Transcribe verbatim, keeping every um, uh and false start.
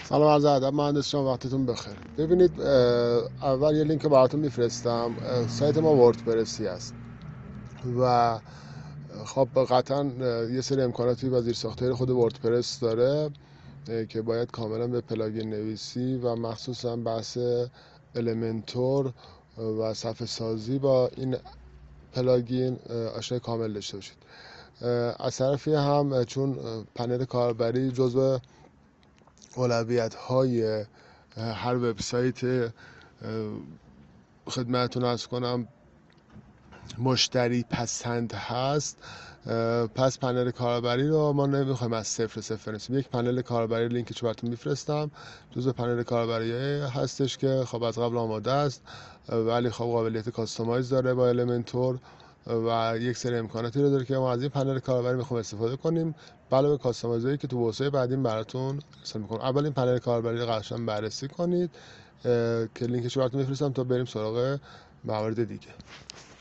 سلام عرض ادب مهندس جان، وقتتون بخیر. ببینید، اول یه لینک براتون میفرستم. سایت ما وردپرسی است و خب قطعا یه سری امکاناتی و زیرساختهای خود وردپرس داره که باید کاملا به پلاگین نویسی و مخصوصا بحث المنتور و صفحه سازی با این پلاگین آشنای کامل داشته باشید. از طرفی هم چون پنل کاربری جزو اولویت های هر وبسایت خدمتتون عرض کنم مشتری پسند هست، پس پنل کاربری رو ما نمیخوایم از صفر صفر نسیم. یک پنل کاربری لینکش براتون میفرستم، جزء پنل کاربری هستش که خب از قبل آماده است ولی خب قابلیت کاستومایز داره با المنتور و یک سری امکاناتی رو داره که ما از این پنل کاربری میخوایم استفاده کنیم، علاوه کاستومایزایی که تو توسعه بعدین براتون ارسال میکنم. اول این پنل کاربری رو قشنگ بررسی کنید که لینکش براتون میفرستم تا بریم سراغ موارد دیگه.